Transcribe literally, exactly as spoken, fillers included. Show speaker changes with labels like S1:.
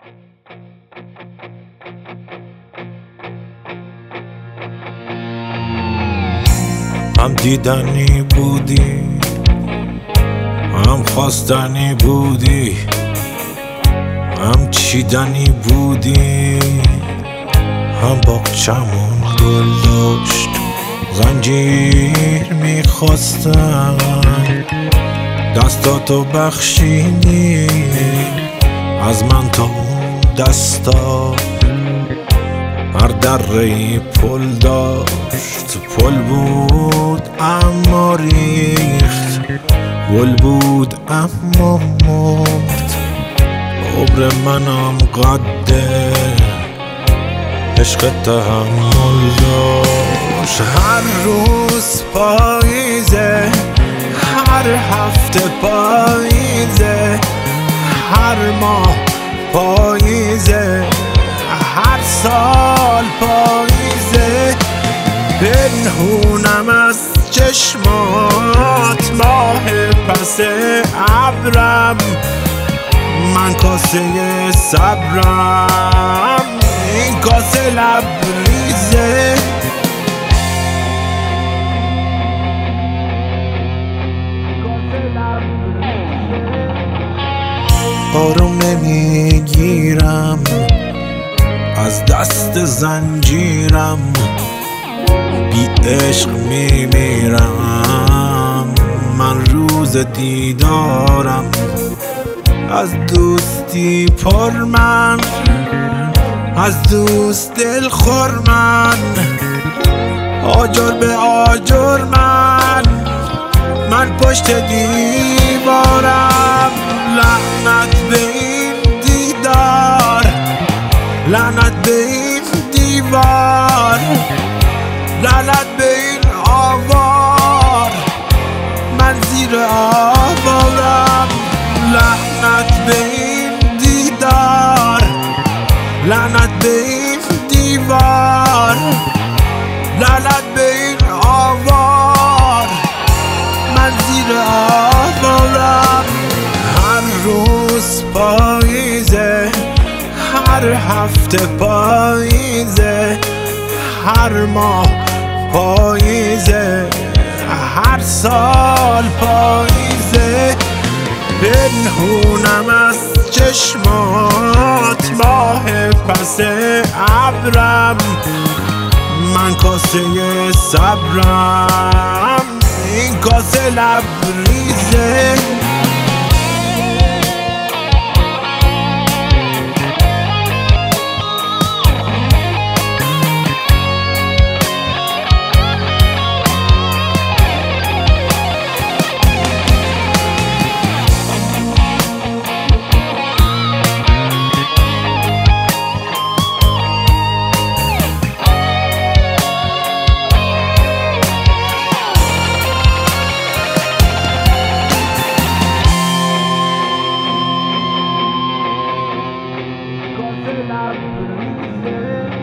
S1: هم دیدنی بودی، هم خواستنی بودی، هم چیدنی بودی، هم باغچمون گل داشت زنجیر میخواستم، دستاتو بخشیدی از من تا اون دستا. هر دره‌ای پل داشت، پل بود اما ریخت، گل بود اما مرد. عمر منم قده عشق تحمل داشت. هر روز پاییزه، هر هفته پاییزه، هر ماه پاییزه، هر سال پاییزه. پنهونم از چشمات ماه پس ابرم، من کاسه صبرم، این کاسه لبریزه. آروم نمیگیرم از دست زنجیرم، بی عشق میمیرم من روز دیدارم. از دوستی پر من، از دوست دل خور من، آجر به آجر من، من پشت دیوارم. لعنت به این دیدار، لعنت به این دیوار، لعنت به این آوار، من زیر آوارم. لعنت به این دیدار، لعنت به این دیوار، لعنت به این آوار، من زیر آوارم. هر روز پاییزه، هر هفته پاییزه، هر ماه پاییزه، هر سال پاییزه. پنهونم از چشمات ماه پس ابرم، من کاسه صبرم، این کاسه لبریزه.
S2: Cause la brise